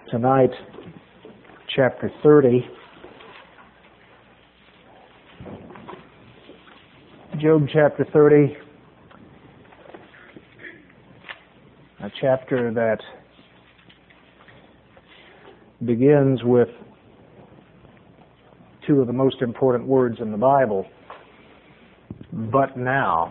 Tonight, chapter 30. Job chapter 30, a chapter that begins with two of the most important words in the Bible, but now.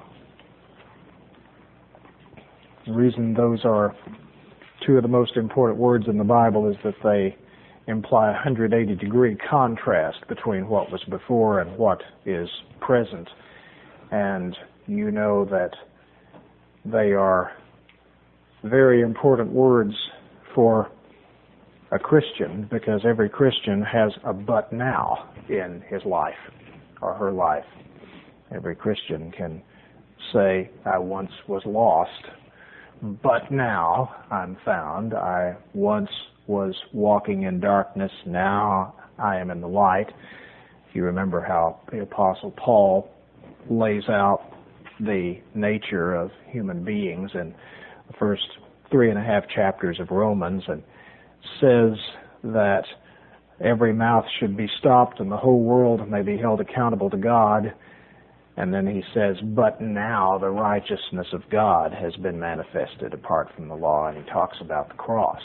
The reason those are two of the most important words in the Bible is that they imply a 180-degree contrast between what was before and what is present. And you know that they are very important words for a Christian, because every Christian has a but now in his life or her life. Every Christian can say, I once was lost, but now I'm found. I once was walking in darkness, now I am in the light. If you remember how the Apostle Paul lays out the nature of human beings in the first 3.5 chapters of Romans, and says that every mouth should be stopped and the whole world may be held accountable to God. And then he says, but now the righteousness of God has been manifested apart from the law, and he talks about the cross.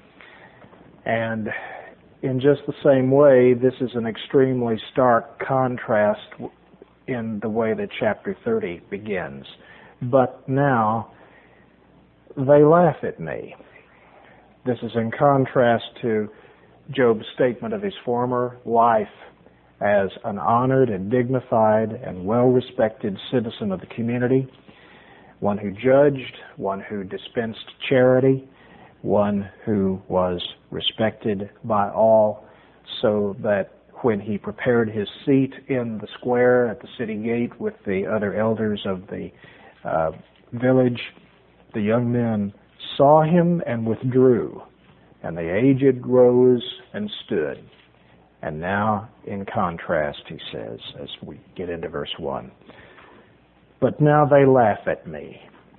And in just the same way, this is an extremely stark contrast in the way that chapter 30 begins. But now they laugh at me. This is in contrast to Job's statement of his former life as an honored and dignified and well-respected citizen of the community, one who judged, one who dispensed charity, one who was respected by all, so that when he prepared his seat in the square at the city gate with the other elders of the village, the young men saw him and withdrew, and the aged rose and stood. And now, in contrast, he says, as we get into verse 1, but now they laugh at me,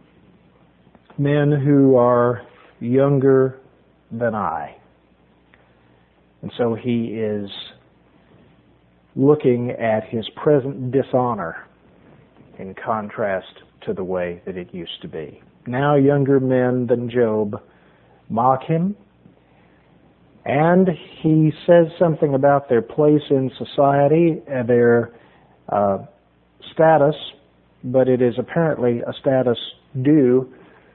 men who are younger than I. And so he is looking at his present dishonor in contrast to the way that it used to be. Now younger men than Job mock him, and he says something about their place in society and their status, but it is apparently a status due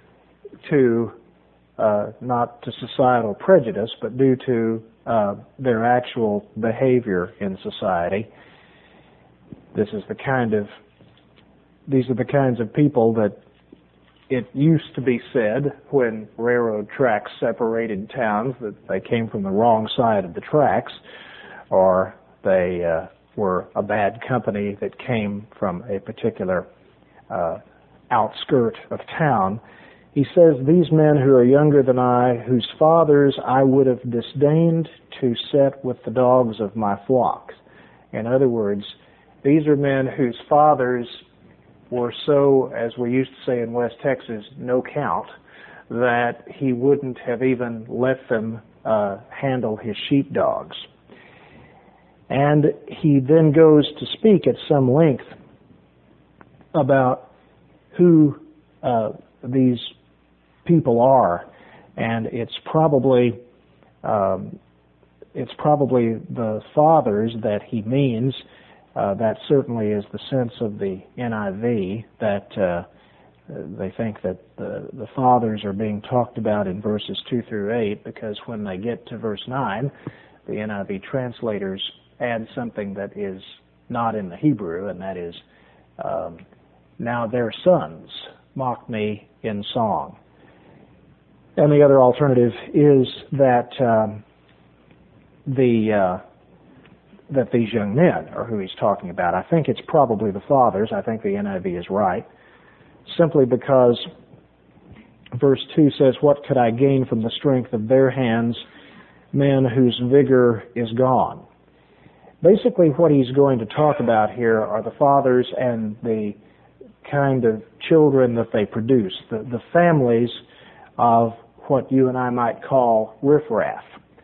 to, not to societal prejudice, but due to their actual behavior in society. These are the kinds of people that it used to be said when railroad tracks separated towns that they came from the wrong side of the tracks, or they were a bad company that came from a particular outskirt of town. He says, these men who are younger than I, whose fathers I would have disdained to set with the dogs of my flocks. In other words, these are men whose fathers were so, as we used to say in West Texas, no count, that he wouldn't have even let them handle his sheepdogs. And he then goes to speak at some length about who these people are, and it's probably the fathers that he means. That certainly is the sense of the NIV, that they think that the fathers are being talked about in verses 2 through 8, because when they get to verse 9, the NIV translators add something that is not in the Hebrew, and that is, now their sons mock me in song. And the other alternative is that that these young men are who he's talking about. I think it's probably the fathers. I think the NIV is right, simply because verse 2 says, what could I gain from the strength of their hands, men whose vigor is gone? Basically, what he's going to talk about here are the fathers and the kind of children that they produce, the families of what you and I might call riffraff.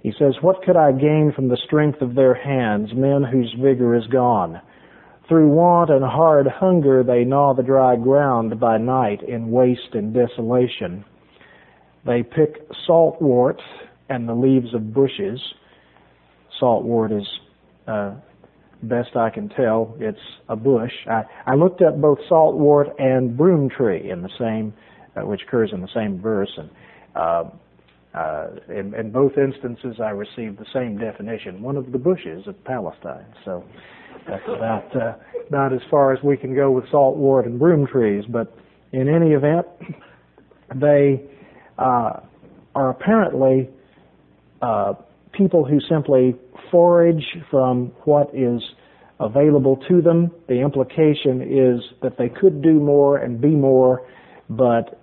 He says, what could I gain from the strength of their hands, men whose vigor is gone? Through want and hard hunger they gnaw the dry ground by night in waste and desolation. They pick saltwort and the leaves of bushes. Saltwort is, best I can tell, it's a bush. I looked up both saltwort and broom tree in the same, which occurs in the same verse, and in both instances I received the same definition, one of the bushes of Palestine. So that's about as far as we can go with saltwort and broom trees. But in any event, they are apparently people who simply forage from what is available to them. The implication is that they could do more and be more, but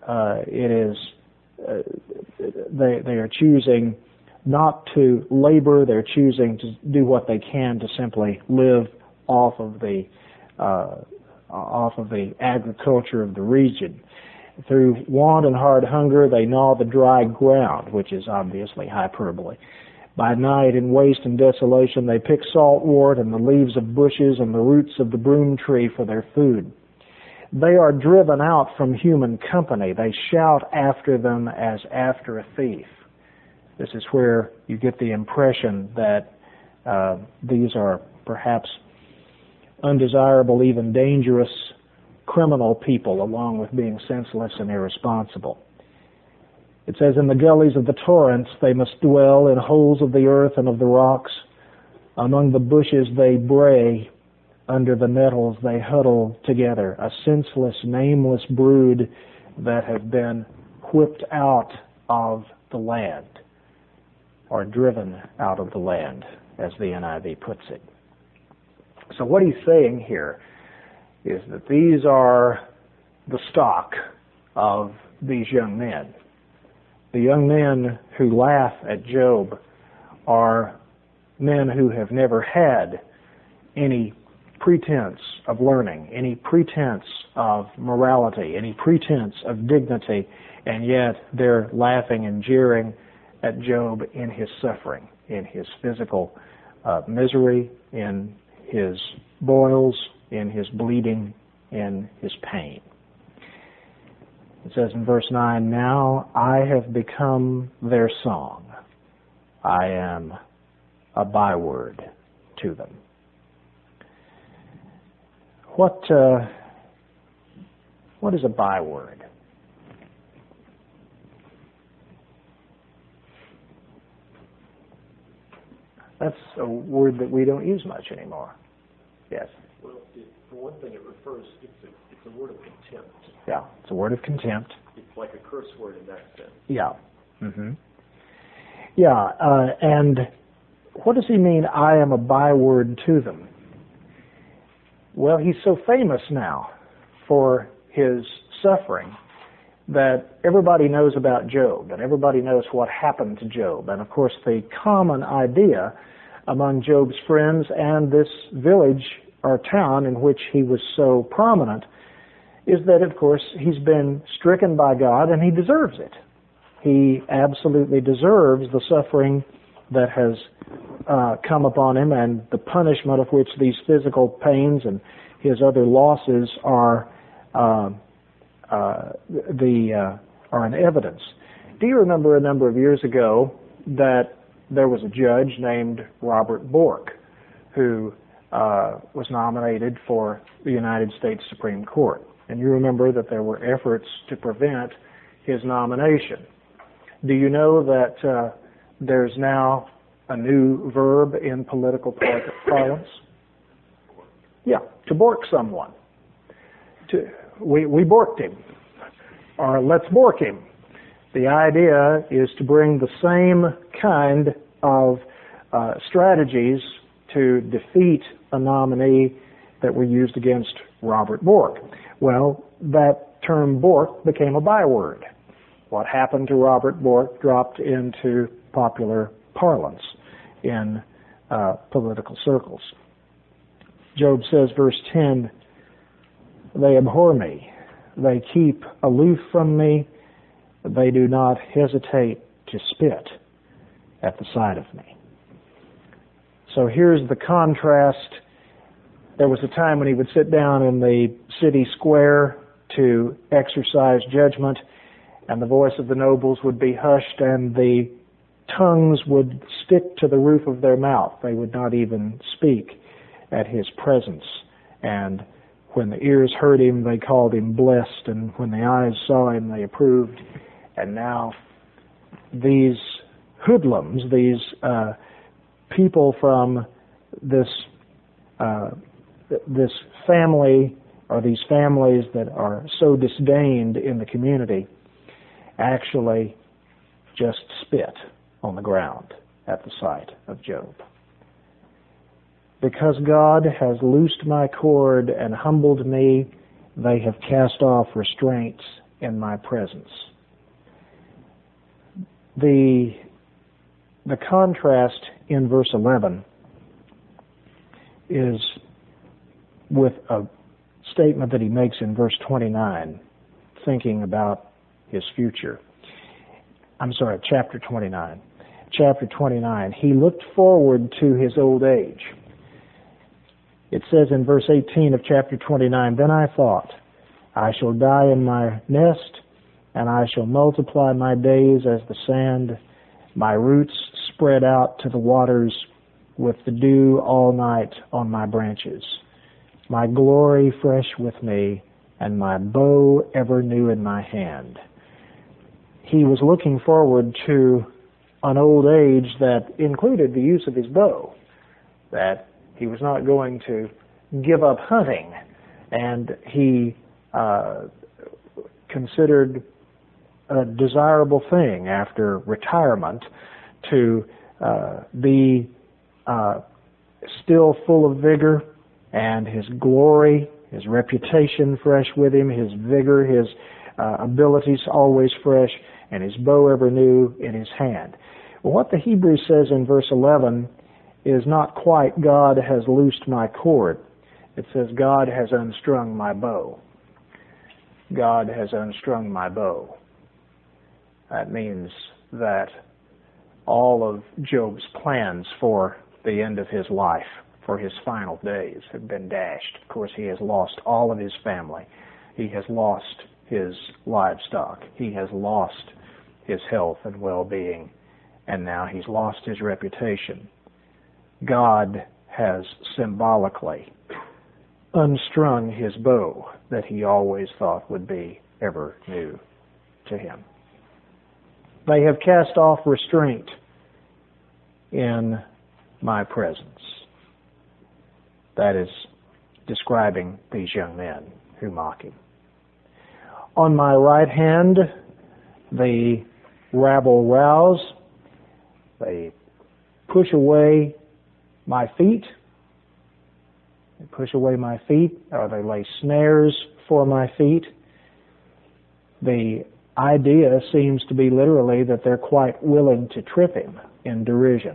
they are choosing not to labor. They're choosing to do what they can to simply live off of the agriculture of the region. Through want and hard hunger, they gnaw the dry ground, which is obviously hyperbole. By night, in waste and desolation, they pick saltwort and the leaves of bushes and the roots of the broom tree for their food. They are driven out from human company. They shout after them as after a thief. This is where you get the impression that these are perhaps undesirable, even dangerous criminal people, along with being senseless and irresponsible. It says, in the gullies of the torrents they must dwell, in holes of the earth and of the rocks. Among the bushes they bray, under the nettles they huddle together, a senseless, nameless brood that have been whipped out of the land, or driven out of the land, as the NIV puts it. So what he's saying here is that these are the stock of these young men. The young men who laugh at Job are men who have never had any pretense of learning, any pretense of morality, any pretense of dignity, and yet they're laughing and jeering at Job in his suffering, in his physical misery, in his boils, in his bleeding, in his pain. It says in verse 9, now I have become their song. I am a byword to them. What is a byword? That's a word that we don't use much anymore. Yes? Well, for one thing, it refers, it's a word of contempt. Yeah, it's a word of contempt. It's like a curse word in that sense. Yeah. Mm-hmm. Yeah, and what does he mean, I am a byword to them? Well, he's so famous now for his suffering that everybody knows about Job, and everybody knows what happened to Job. And of course, the common idea among Job's friends and this village or town in which he was so prominent is that, of course, he's been stricken by God and he deserves it. He absolutely deserves the suffering that has come upon him and the punishment of which these physical pains and his other losses are an evidence. Do you remember a number of years ago that there was a judge named Robert Bork who was nominated for the United States Supreme Court? And you remember that there were efforts to prevent his nomination. Do you know that there's now a new verb in political parlance? Yeah, to bork someone. We borked him, or let's bork him. The idea is to bring the same kind of strategies to defeat a nominee that were used against Robert Bork. Well, that term bork became a byword. What happened to Robert Bork dropped into popular parlance in political circles. Job says, verse 10, they abhor me. They keep aloof from me. They do not hesitate to spit. at the sight of me. So here's the contrast. There was a time when he would sit down in the city square to exercise judgment, and the voice of the nobles would be hushed, and the tongues would stick to the roof of their mouth. They would not even speak at his presence. And when the ears heard him, they called him blessed, and when the eyes saw him, they approved. And now these hoodlums, these people from this family, or these families that are so disdained in the community, actually just spit on the ground at the sight of Job. Because God has loosed my cord and humbled me, they have cast off restraints in my presence. The contrast in verse 11 is with a statement that he makes in verse 29, thinking about his future. Chapter 29. Chapter 29, he looked forward to his old age. It says in verse 18 of chapter 29, "Then I thought, I shall die in my nest, and I shall multiply my days as the sand, my roots spread out to the waters, with the dew all night on my branches. My glory fresh with me, and my bow ever new in my hand." He was looking forward to an old age that included the use of his bow, that he was not going to give up hunting, and he considered a desirable thing after retirement to be still full of vigor, and his glory, his reputation fresh with him, his vigor, his abilities always fresh, and his bow ever new in his hand. Well, what the Hebrew says in verse 11 is not quite "God has loosed my cord." It says God has unstrung my bow. God has unstrung my bow. That means that all of Job's plans for the end of his life, for his final days, have been dashed. Of course, he has lost all of his family. He has lost his livestock. He has lost his health and well-being. And now he's lost his reputation. God has symbolically unstrung his bow that he always thought would be ever new to him. They have cast off restraint in my presence. That is describing these young men who mock him. On my right hand, the rabble rouse. They push away my feet. They push away my feet, or they lay snares for my feet. The idea seems to be literally that they're quite willing to trip him in derision.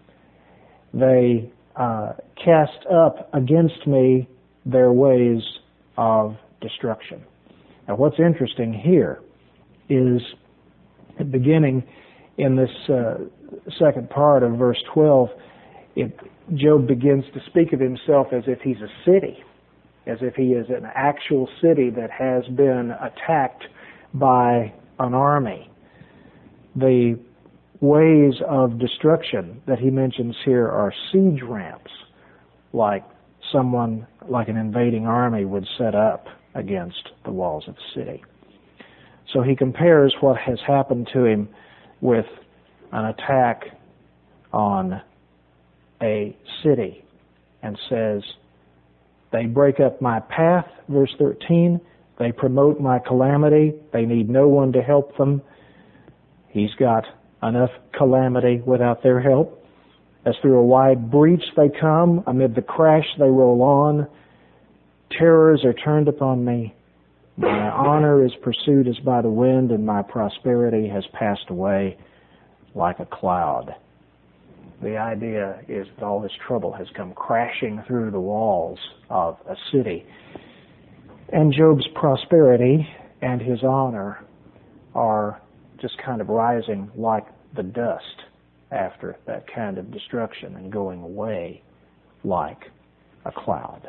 They cast up against me their ways of destruction. Now, what's interesting here is, beginning in this second part of verse 12, Job begins to speak of himself as if he's a city, as if he is an actual city that has been attacked by an army. The ways of destruction that he mentions here are siege ramps, like an invading army would set up against the walls of the city. So he compares what has happened to him with an attack on a city and says, they break up my path, verse 13. They promote my calamity. They need no one to help them. He's got enough calamity without their help. As through a wide breach they come, amid the crash they roll on. Terrors are turned upon me. My honor is pursued as by the wind, and my prosperity has passed away like a cloud. The idea is that all this trouble has come crashing through the walls of a city. And Job's prosperity and his honor are just kind of rising like the dust after that kind of destruction and going away like a cloud.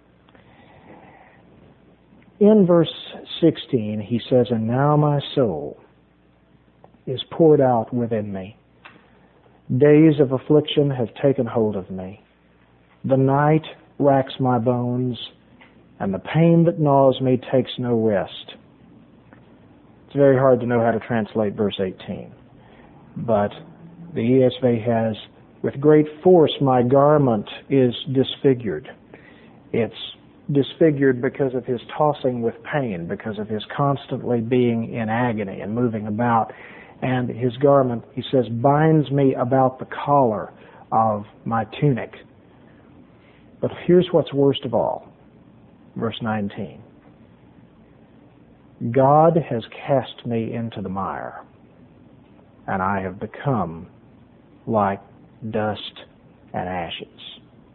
In verse 16, he says, "And now my soul is poured out within me. Days of affliction have taken hold of me. The night racks my bones, and the pain that gnaws me takes no rest." It's very hard to know how to translate verse 18. But the ESV has, "With great force my garment is disfigured." It's disfigured because of his tossing with pain, because of his constantly being in agony and moving about. And his garment, he says, binds me about the collar of my tunic. But here's what's worst of all. Verse 19. "God has cast me into the mire, and I have become like dust and ashes."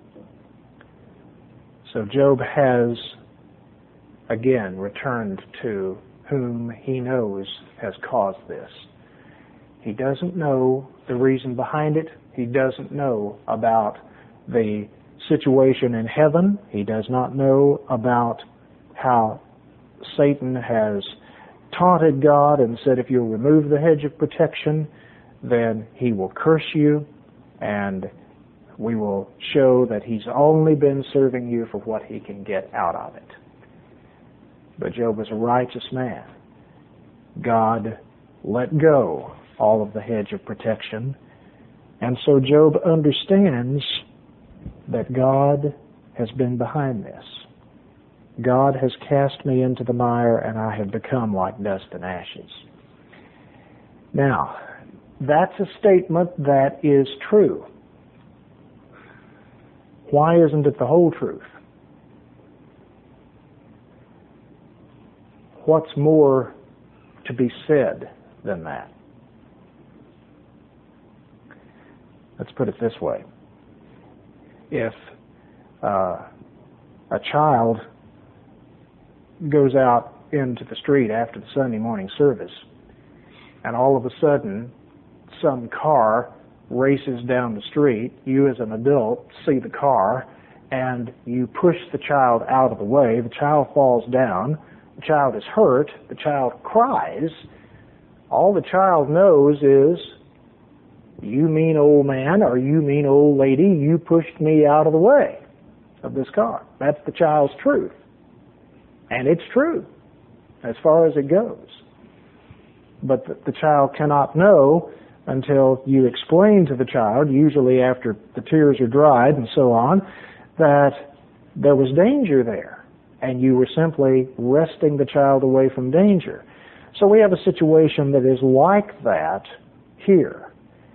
So Job has again returned to whom he knows has caused this. He doesn't know the reason behind it. He doesn't know about the situation in heaven. He does not know about how Satan has taunted God and said, if you'll remove the hedge of protection, then he will curse you, and we will show that he's only been serving you for what he can get out of it. But Job was a righteous man. God let go all of the hedge of protection, and so Job understands that God has been behind this. God has cast me into the mire, and I have become like dust and ashes. Now, that's a statement that is true. Why isn't it the whole truth? What's more to be said than that? Let's put it this way. If a child goes out into the street after the Sunday morning service, and all of a sudden some car races down the street, you as an adult see the car, and you push the child out of the way, the child falls down, the child is hurt, the child cries, all the child knows is, you mean old man, or you mean old lady, you pushed me out of the way of this car. That's the child's truth. And it's true, as far as it goes. But the child cannot know until you explain to the child, usually after the tears are dried and so on, that there was danger there, and you were simply wresting the child away from danger. So we have a situation that is like that here.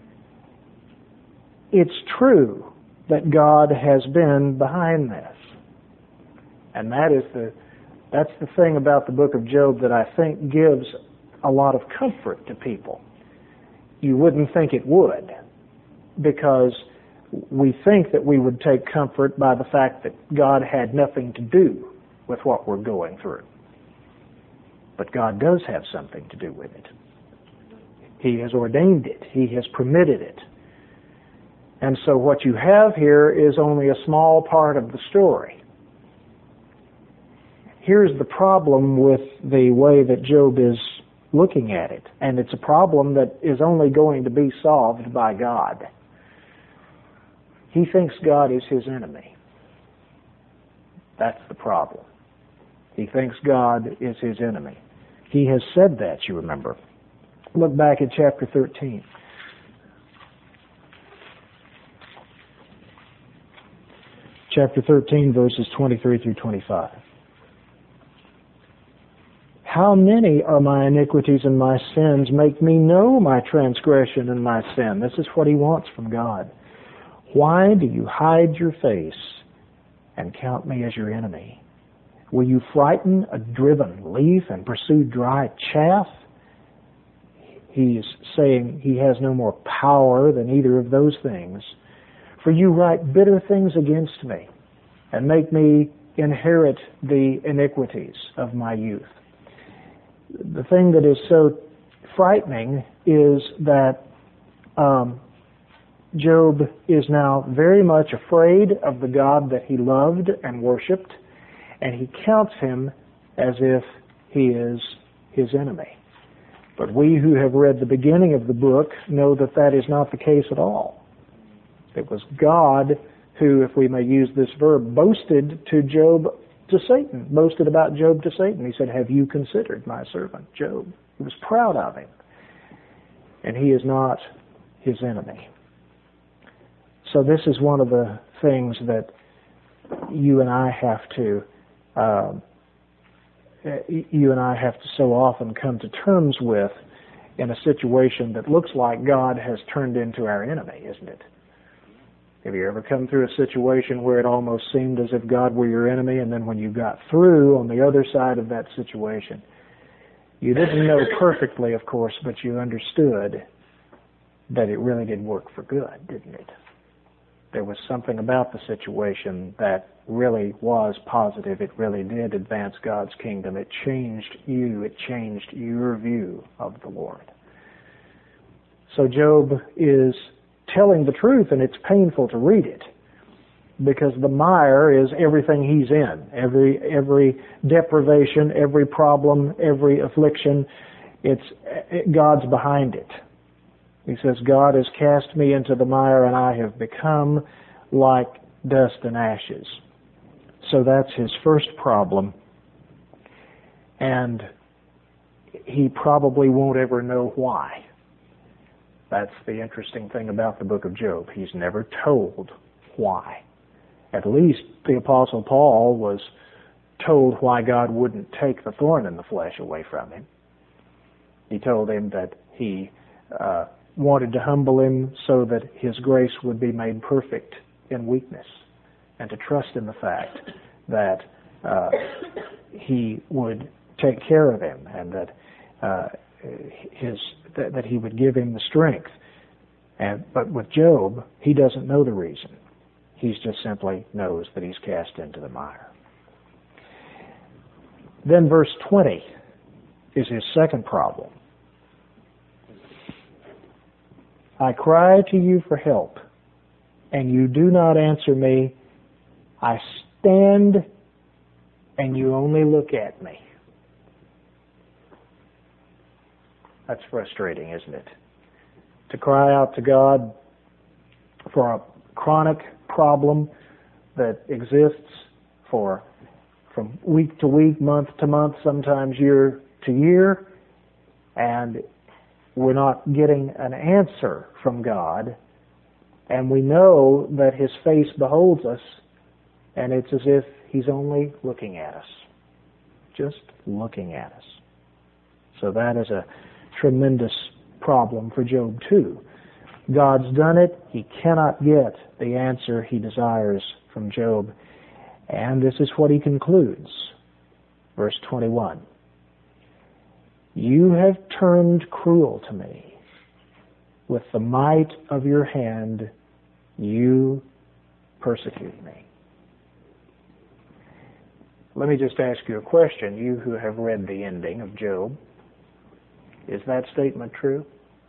It's true that God has been behind this. And that's the thing about the book of Job that I think gives a lot of comfort to people. You wouldn't think it would, because we think that we would take comfort by the fact that God had nothing to do with what we're going through. But God does have something to do with it. He has ordained it. He has permitted it. And so what you have here is only a small part of the story. Here's the problem with the way that Job is looking at it, and it's a problem that is only going to be solved by God. He thinks God is his enemy. That's the problem. He thinks God is his enemy. He has said that, you remember. Look back at chapter 13. Chapter 13, verses 23 through 25. How many are my iniquities and my sins? Make me know my transgression and my sin. This is what he wants from God. Why do you hide your face and count me as your enemy? Will you frighten a driven leaf and pursue dry chaff? He is saying he has no more power than either of those things. For you write bitter things against me and make me inherit the iniquities of my youth. The thing that is so frightening is that Job is now very much afraid of the God that he loved and worshipped, and he counts him as if he is his enemy. But we who have read the beginning of the book know that that is not the case at all. It was God who, if we may use this verb, boasted about Job to Satan. He said, "Have you considered my servant Job?" He was proud of him. And he is not his enemy. So this is one of the things that you and I have to so often come to terms with in a situation that looks like God has turned into our enemy, isn't it? Have you ever come through a situation where it almost seemed as if God were your enemy, and then when you got through on the other side of that situation, you didn't know perfectly, of course, but you understood that it really did work for good, didn't it? There was something about the situation that really was positive. It really did advance God's kingdom. It changed you. It changed your view of the Lord. So Job is telling the truth, and it's painful to read it, because the mire is everything he's in. Every deprivation, every problem, every affliction, God's behind it. He says, "God has cast me into the mire, and I have become like dust and ashes." So that's his first problem. And he probably won't ever know why. That's the interesting thing about the book of Job. He's never told why. At least the Apostle Paul was told why God wouldn't take the thorn in the flesh away from him. He told him that he wanted to humble him so that his grace would be made perfect in weakness, and to trust in the fact that he would take care of him, and that that he would give him the strength. But with Job, he doesn't know the reason. He just simply knows that he's cast into the mire. Then verse 20 is his second problem. "I cry to you for help, and you do not answer me. I stand, and you only look at me." That's frustrating, isn't it? To cry out to God for a chronic problem that exists from week to week, month to month, sometimes year to year, and we're not getting an answer from God, and we know that his face beholds us, and it's as if he's only looking at us, just looking at us. So that is a tremendous problem for Job too. God's done it. He cannot get the answer he desires from Job. And this is what he concludes. Verse 21. "You have turned cruel to me. With the might of your hand, you persecute me." Let me just ask you a question, you who have read the ending of Job. Is that statement true?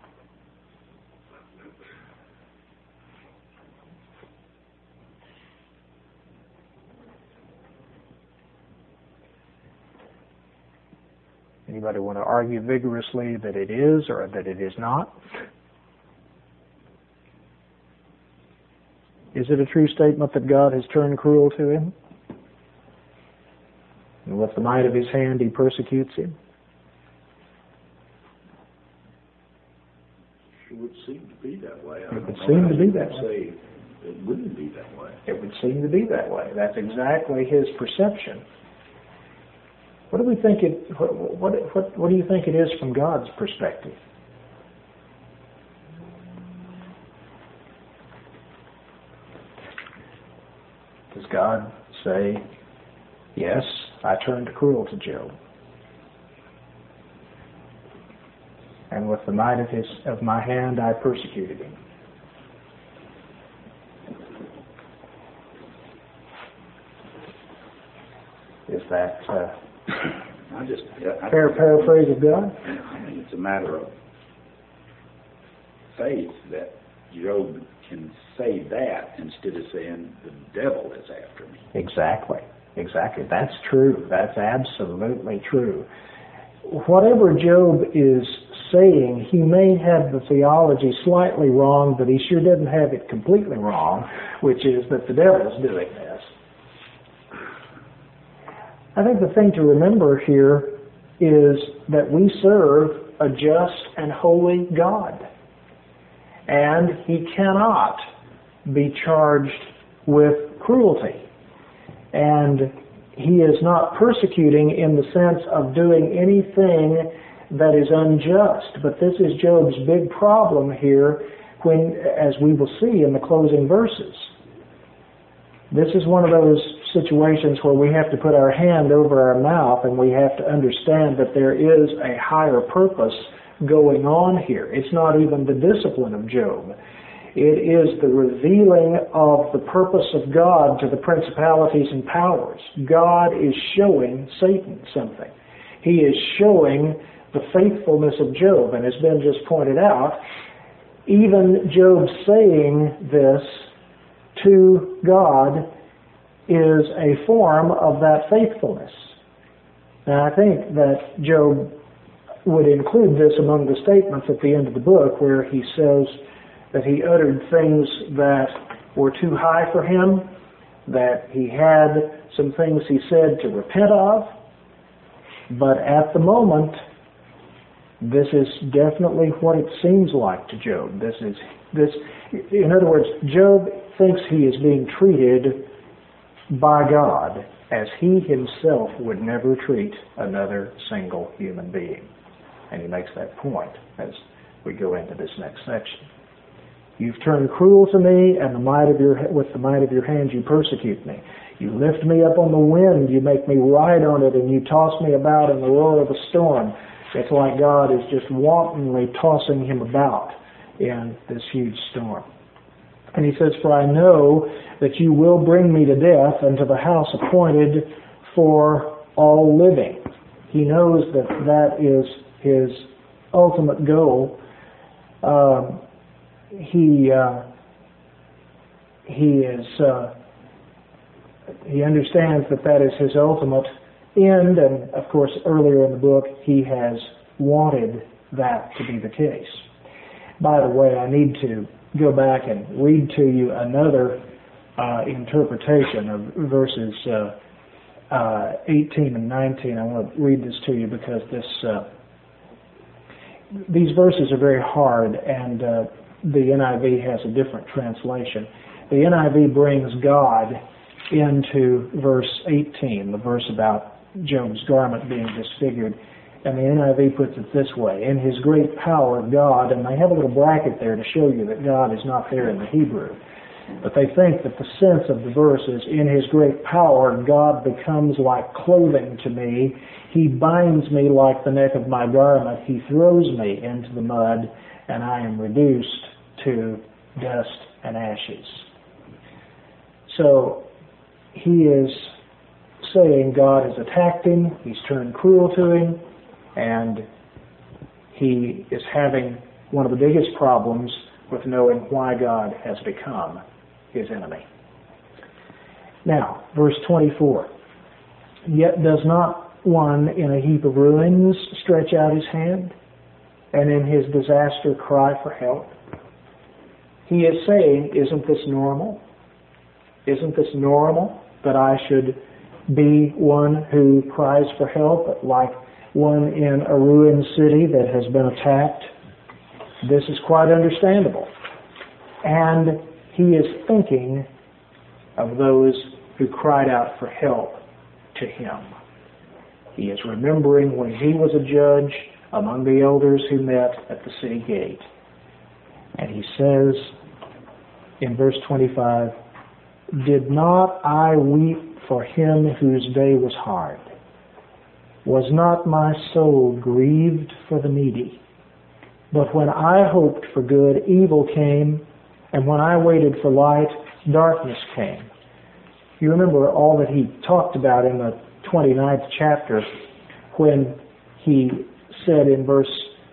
Anybody want to argue vigorously that it is or that it is not? Is it a true statement that God has turned cruel to him? And with the might of his hand he persecutes him? It would seem to be that way. It would seem to be that way. Say it wouldn't be that way. It would seem to be that way. That's exactly his perception. What do we think what do you think it is from God's perspective? Does God say, "Yes, I turned cruel to Job, and with the might of my hand I persecuted him"? Is that fair paraphrase of God? I think it's a matter of faith that Job can say that instead of saying the devil is after me. Exactly. That's true. That's absolutely true. Whatever Job is saying, he may have the theology slightly wrong, but he sure doesn't have it completely wrong, which is that the devil's doing this. I think the thing to remember here is that we serve a just and holy God, and he cannot be charged with cruelty. And he is not persecuting in the sense of doing anything that is unjust. But this is Job's big problem here, when, as we will see in the closing verses. This is one of those situations where we have to put our hand over our mouth and we have to understand that there is a higher purpose going on here. It's not even the discipline of Job. It is the revealing of the purpose of God to the principalities and powers. God is showing Satan something. He is showing the faithfulness of Job. And as Ben just pointed out, even Job saying this to God is a form of that faithfulness. Now, I think that Job would include this among the statements at the end of the book where he says that he uttered things that were too high for him, that he had some things he said to repent of, but at the moment, this is definitely what it seems like to Job. In other words, Job thinks he is being treated by God as he himself would never treat another single human being. And he makes that point as we go into this next section. You've turned cruel to me, and with the might of your hands you persecute me. You lift me up on the wind, you make me ride on it, and you toss me about in the roar of a storm. It's like God is just wantonly tossing him about in this huge storm. And he says, for I know that you will bring me to death and to the house appointed for all living. He knows that that is his ultimate goal. He understands that is his ultimate end, and of course earlier in the book he has wanted that to be the case. By the way, I need to go back and read to you another interpretation of verses 18 and 19. I want to read this to you because these verses are very hard, and the NIV has a different translation. The NIV brings God into verse 18, the verse about Job's garment being disfigured, and the NIV puts it this way: in his great power, God, and they have a little bracket there to show you that God is not there in the Hebrew, but they think that the sense of the verse is, in his great power, God becomes like clothing to me. He binds me like the neck of my garment. He throws me into the mud, and I am reduced to dust and ashes. So he is saying God has attacked him, he's turned cruel to him, and he is having one of the biggest problems with knowing why God has become his enemy. Now, verse 24. Yet does not one in a heap of ruins stretch out his hand, and in his disaster cry for help? He is saying, isn't this normal? Isn't this normal that I should be one who cries for help, like one in a ruined city that has been attacked? This is quite understandable. And he is thinking of those who cried out for help to him. He is remembering when he was a judge among the elders who met at the city gate. And he says in verse 25, did not I weep for him whose day was hard? Was not my soul grieved for the needy? But when I hoped for good, evil came, and when I waited for light, darkness came. You remember all that he talked about in the 29th chapter when he said in verse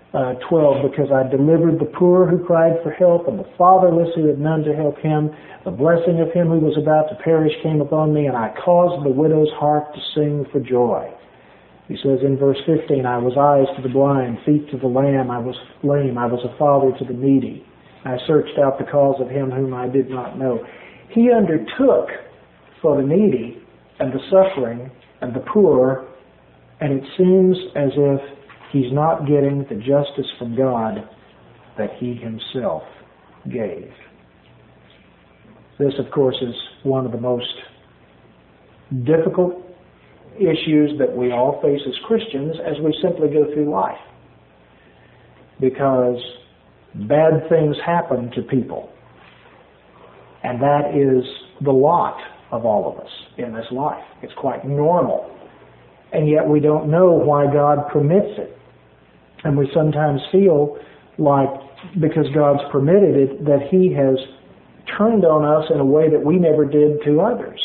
12, because I delivered the poor who cried for help, and the fatherless who had none to help him. The blessing of him who was about to perish came upon me, and I caused the widow's heart to sing for joy. He says in verse 15, I was eyes to the blind, feet to the lame, I was lame, I was a father to the needy. I searched out the cause of him whom I did not know. He undertook for the needy and the suffering and the poor, and it seems as if he's not getting the justice from God that he himself gave. This, of course, is one of the most difficult issues that we all face as Christians as we simply go through life. Because bad things happen to people. And that is the lot of all of us in this life. It's quite normal. And yet we don't know why God permits it. And we sometimes feel like, because God's permitted it, that He has turned on us in a way that we never did to others.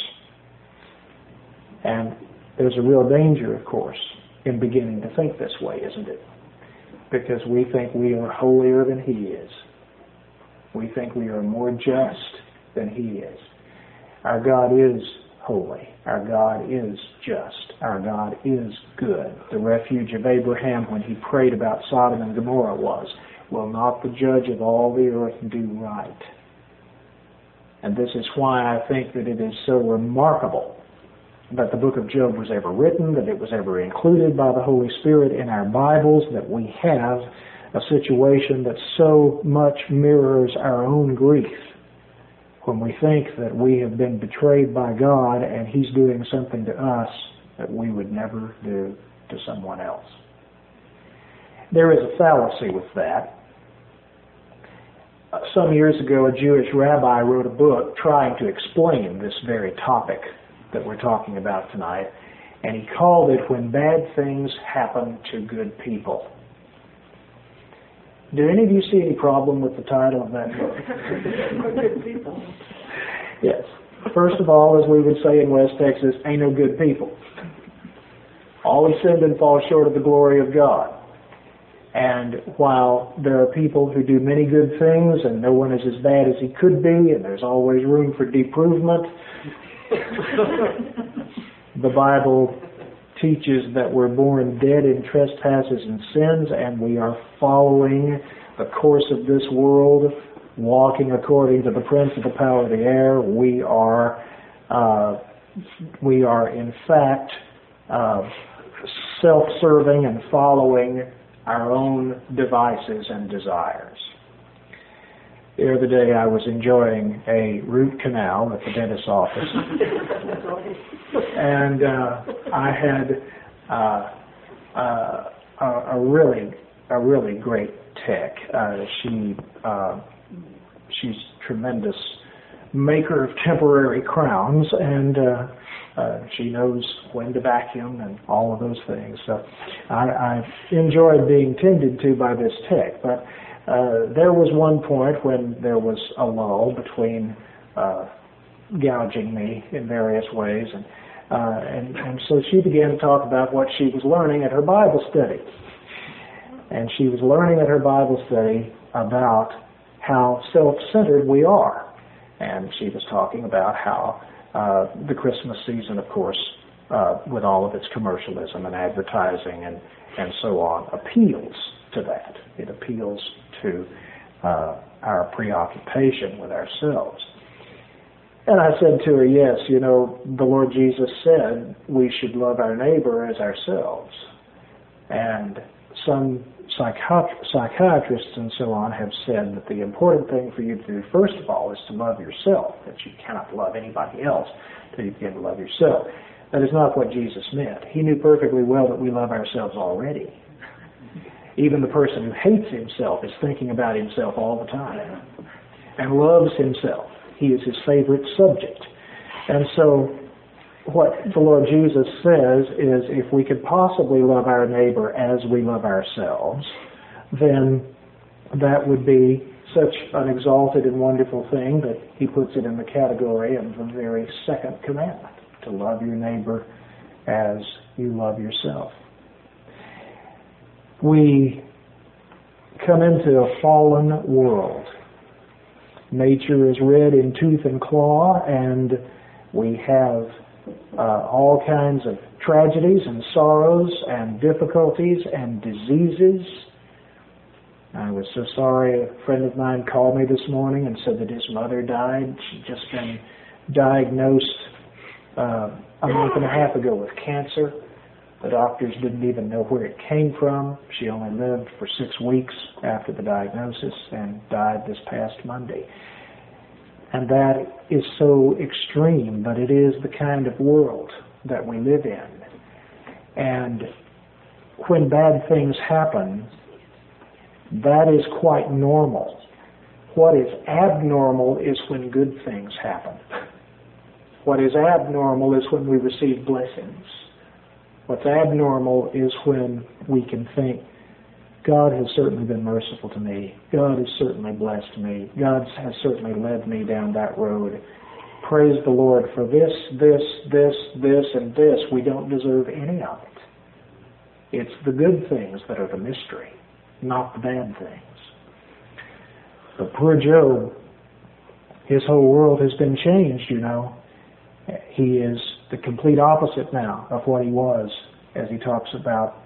And there's a real danger, of course, in beginning to think this way, isn't it? Because we think we are holier than He is. We think we are more just than He is. Our God is holy. Our God is just. Our God is good. The refuge of Abraham when he prayed about Sodom and Gomorrah was, will not the judge of all the earth do right? And this is why I think that it is so remarkable that the book of Job was ever written, that it was ever included by the Holy Spirit in our Bibles, that we have a situation that so much mirrors our own grief when we think that we have been betrayed by God and He's doing something to us that we would never do to someone else. There is a fallacy with that. Some years ago, a Jewish rabbi wrote a book trying to explain this very topic that we're talking about tonight, and he called it When Bad Things Happen to Good People. Do any of you see any problem with the title of that book? Good people. Yes. First of all, as we would say in West Texas, ain't no good people. All have sinned and fall short of the glory of God. And while there are people who do many good things and no one is as bad as he could be, and there's always room for deprovement, the Bible teaches that we're born dead in trespasses and sins, and we are following the course of this world, walking according to the prince of the power of the air. We are in fact self-serving and following our own devices and desires. The other day I was enjoying a root canal at the dentist's office, and I had a really great tech. She's tremendous maker of temporary crowns, and she knows when to vacuum and all of those things. So I enjoyed being tended to by this tech, but there was one point when there was a lull between gouging me in various ways, and so she began to talk about what she was learning at her Bible study. And she was learning at her Bible study about how self-centered we are. And she was talking about how the Christmas season, of course, with all of its commercialism and advertising and so on, appeals to that. It appeals to our preoccupation with ourselves. And I said to her, yes, you know, the Lord Jesus said we should love our neighbor as ourselves. And some psychiatrists and so on have said that the important thing for you to do, first of all, is to love yourself, that you cannot love anybody else until you begin to love yourself. That is not what Jesus meant. He knew perfectly well that we love ourselves already. Even the person who hates himself is thinking about himself all the time and loves himself. He is his favorite subject. And so what the Lord Jesus says is, if we could possibly love our neighbor as we love ourselves, then that would be such an exalted and wonderful thing that He puts it in the category of the very second commandment, to love your neighbor as you love yourself. We come into a fallen world. Nature is red in tooth and claw, and we have all kinds of tragedies and sorrows and difficulties and diseases. I was so sorry. A friend of mine called me this morning and said that his mother died. She'd just been diagnosed a month and a half ago with cancer. The doctors didn't even know where it came from. She only lived for 6 weeks after the diagnosis and died this past Monday. And that is so extreme, but it is the kind of world that we live in. And when bad things happen, that is quite normal. What is abnormal is when good things happen. What is abnormal is when we receive blessings. What's abnormal is when we can think, God has certainly been merciful to me. God has certainly blessed me. God has certainly led me down that road. Praise the Lord for this, and this. We don't deserve any of it. It's the good things that are the mystery, not the bad things. But poor Job, his whole world has been changed, you know. He is the complete opposite now of what he was, as he talks about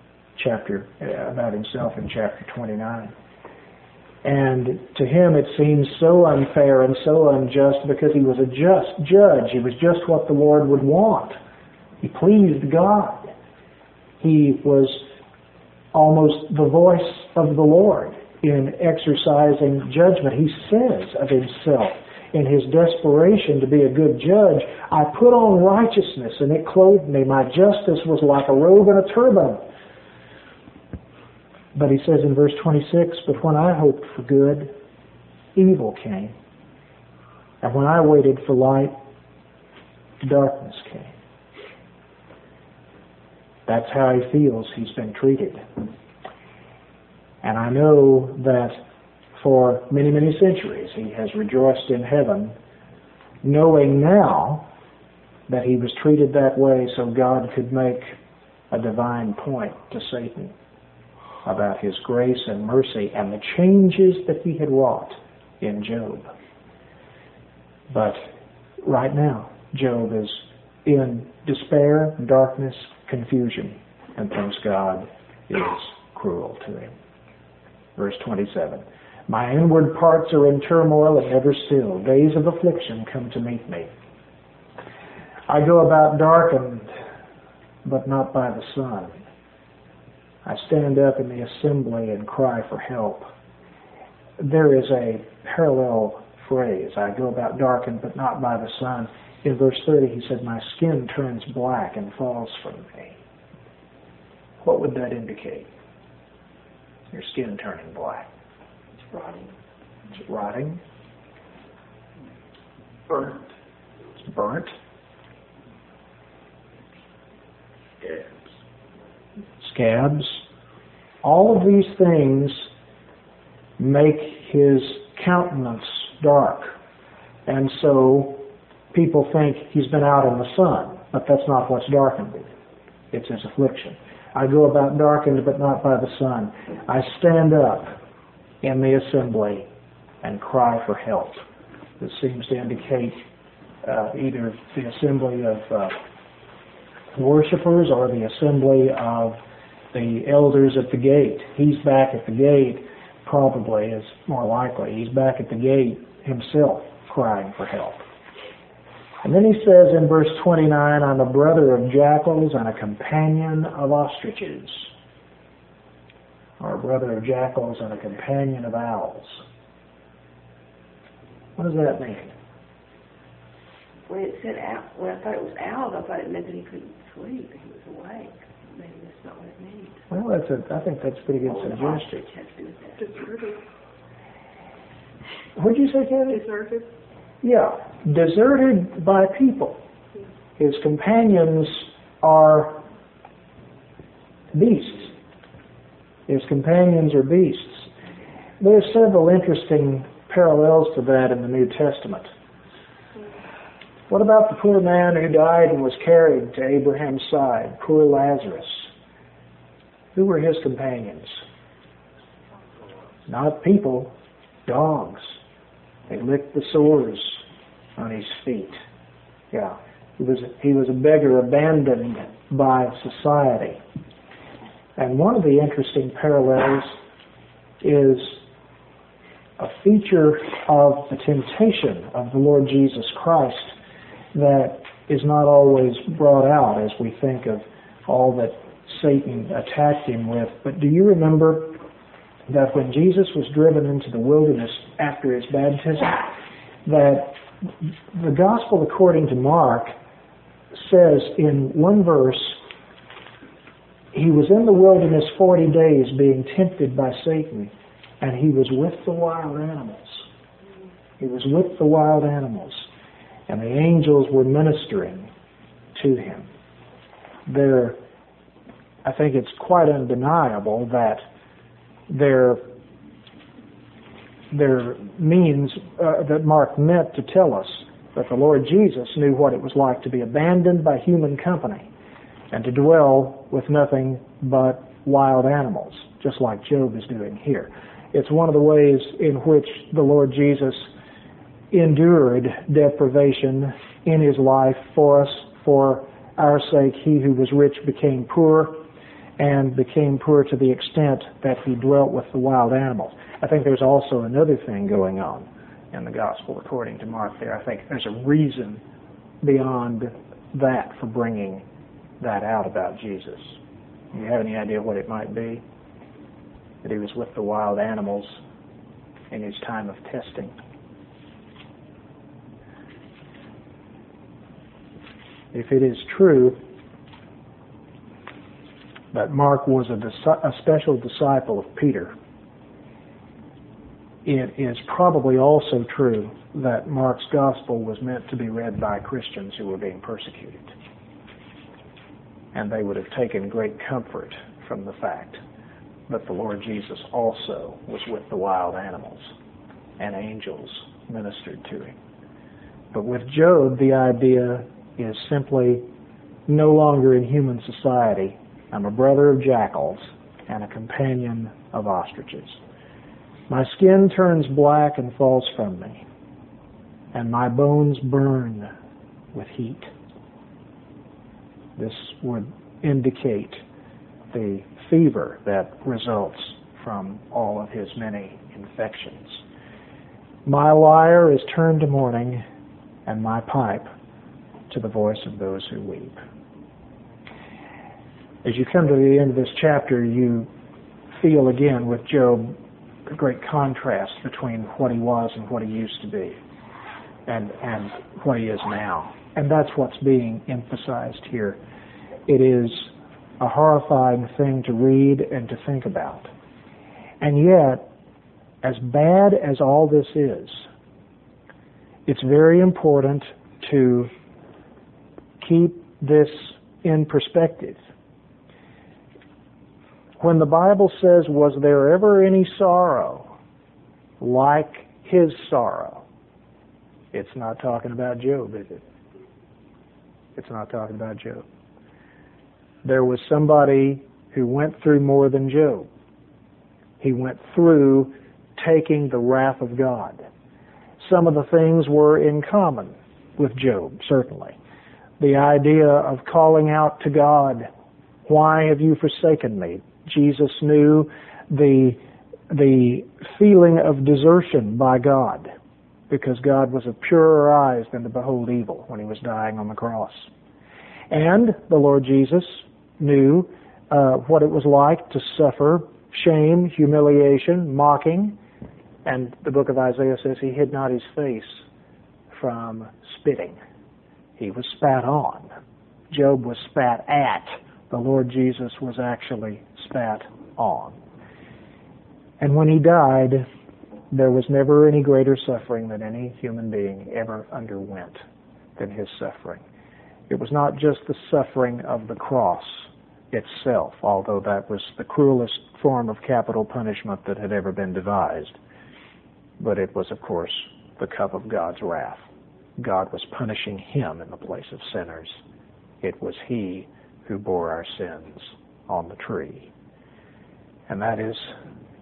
himself in chapter 29. And to him it seems so unfair and so unjust because he was a just judge. He was just what the Lord would want. He pleased God. He was almost the voice of the Lord in exercising judgment. He says of himself, in his desperation to be a good judge, I put on righteousness and it clothed me. My justice was like a robe and a turban. But he says in verse 26, but when I hoped for good, evil came. And when I waited for light, darkness came. That's how he feels he's been treated. And I know that for many, many centuries he has rejoiced in heaven, knowing now that he was treated that way so God could make a divine point to Satan about his grace and mercy and the changes that he had wrought in Job. But right now, Job is in despair, darkness, confusion, and thinks God is cruel to him. Verse 27, my inward parts are in turmoil and never still. Days of affliction come to meet me. I go about darkened, but not by the sun. I stand up in the assembly and cry for help. There is a parallel phrase. I go about darkened, but not by the sun. In verse 30, he said, my skin turns black and falls from me. What would that indicate? Your skin turning black. It's rotting. It's rotting. Burnt. It's burnt. Scabs. All of these things make his countenance dark. And so people think he's been out in the sun, but that's not what's darkened it. It's his affliction. I go about darkened, but not by the sun. I stand up in the assembly and cry for help. This seems to indicate either the assembly of worshipers or the assembly of the elders at the gate. He's back at the gate, probably is more likely. He's back at the gate himself crying for help. And then he says in verse 29, I'm a brother of jackals and a companion of ostriches. Or a brother of jackals and a companion of owls. What does that mean? When it said owl, when I thought it was owls, I thought it meant that he couldn't sleep. He was awake. Maybe that's not what it means. Well, I think that's a pretty good suggestion. Ostrich has to do with that. Deserted. What did you say, Kevin? Deserted. Yeah, deserted by people. His companions are beasts. His companions are beasts. There are several interesting parallels to that in the New Testament. What about the poor man who died and was carried to Abraham's side, poor Lazarus? Who were his companions? Not people, dogs. They licked the sores on his feet. Yeah, he was a beggar abandoned by society. And one of the interesting parallels is a feature of the temptation of the Lord Jesus Christ that is not always brought out as we think of all that Satan attacked him with. But do you remember that when Jesus was driven into the wilderness after his baptism, that the Gospel according to Mark says in one verse, he was in the wilderness 40 days being tempted by Satan, and he was with the wild animals. He was with the wild animals, and the angels were ministering to him. I think it's quite undeniable that there means that Mark meant to tell us that the Lord Jesus knew what it was like to be abandoned by human company and to dwell with nothing but wild animals, just like Job is doing here. It's one of the ways in which the Lord Jesus endured deprivation in his life for us. For our sake, he who was rich became poor, and became poor to the extent that he dwelt with the wild animals. I think there's also another thing going on in the Gospel according to Mark there. I think there's a reason beyond that for bringing that out about Jesus. Do you have any idea what it might be? That he was with the wild animals in his time of testing. If it is true that Mark was a special disciple of Peter, it is probably also true that Mark's gospel was meant to be read by Christians who were being persecuted. And they would have taken great comfort from the fact that the Lord Jesus also was with the wild animals, and angels ministered to him. But with Job, the idea is simply no longer in human society. I'm a brother of jackals and a companion of ostriches. My skin turns black and falls from me, and my bones burn with heat. This would indicate the fever that results from all of his many infections. My lyre is turned to mourning, and my pipe to the voice of those who weep. As you come to the end of this chapter, you feel again with Job a great contrast between what he was and what he used to be, and what he is now. And that's what's being emphasized here. It is a horrifying thing to read and to think about. And yet, as bad as all this is, it's very important to keep this in perspective. When the Bible says, was there ever any sorrow like his sorrow? It's not talking about Job, is it? It's not talking about Job. There was somebody who went through more than Job. He went through taking the wrath of God. Some of the things were in common with Job, certainly. The idea of calling out to God, why have you forsaken me? Jesus knew the feeling of desertion by God, because God was of purer eyes than to behold evil when he was dying on the cross. And the Lord Jesus knew what it was like to suffer shame, humiliation, mocking. And the book of Isaiah says he hid not his face from spitting. He was spat on. Job was spat at. The Lord Jesus was actually spat on. And when he died, there was never any greater suffering than any human being ever underwent than his suffering. It was not just the suffering of the cross itself, although that was the cruelest form of capital punishment that had ever been devised. But it was, of course, the cup of God's wrath. God was punishing him in the place of sinners. It was he who bore our sins on the tree. And that is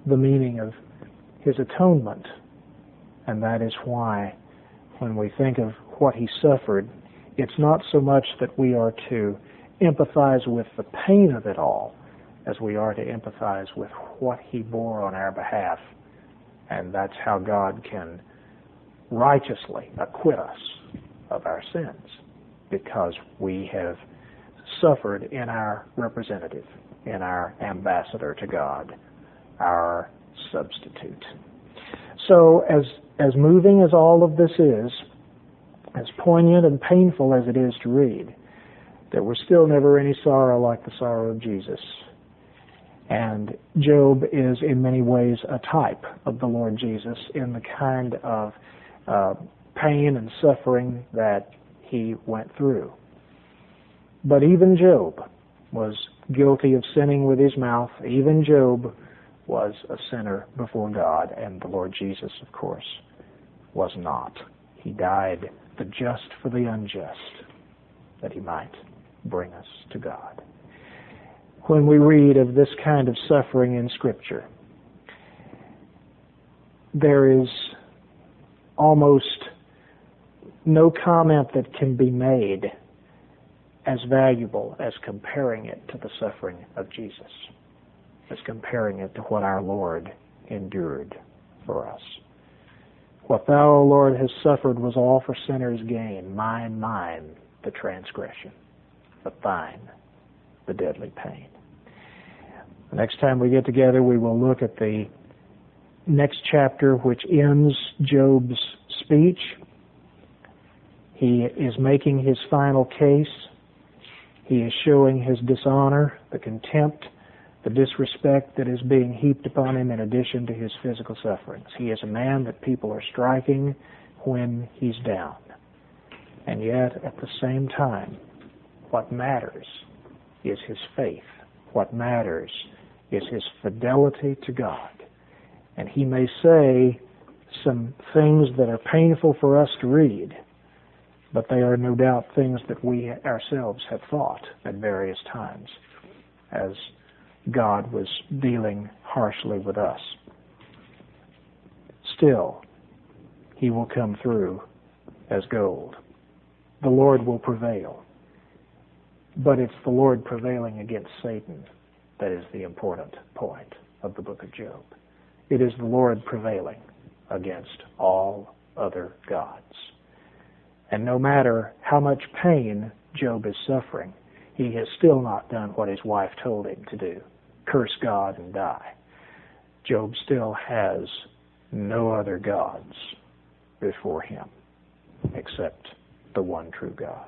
the meaning of his atonement. And that is why when we think of what he suffered, it's not so much that we are to empathize with the pain of it all as we are to empathize with what he bore on our behalf. And that's how God can righteously acquit us of our sins, because we have suffered in our representative, in our ambassador to God, our substitute. So as moving as all of this is, as poignant and painful as it is to read, there was still never any sorrow like the sorrow of Jesus. And Job is in many ways a type of the Lord Jesus in the kind of pain and suffering that he went through. But even Job was guilty of sinning with his mouth. Even Job was a sinner before God, and the Lord Jesus, of course, was not. He died the just for the unjust, that he might bring us to God. When we read of this kind of suffering in Scripture, there is almost no comment that can be made as valuable as comparing it to the suffering of Jesus, as comparing it to what our Lord endured for us. What thou, O Lord, hast suffered was all for sinners' gain. Mine, the transgression, but thine, the deadly pain. The next time we get together, we will look at the next chapter, which ends Job's speech. He is making his final case. He is showing his dishonor, the contempt, the disrespect that is being heaped upon him in addition to his physical sufferings. He is a man that people are striking when he's down. And yet, at the same time, what matters is his faith. What matters is his fidelity to God. And he may say some things that are painful for us to read, but they are no doubt things that we ourselves have thought at various times as God was dealing harshly with us. Still, he will come through as gold. The Lord will prevail. But it's the Lord prevailing against Satan that is the important point of the book of Job. It is the Lord prevailing against all other gods. And no matter how much pain Job is suffering, he has still not done what his wife told him to do, curse God and die. Job still has no other gods before him except the one true God.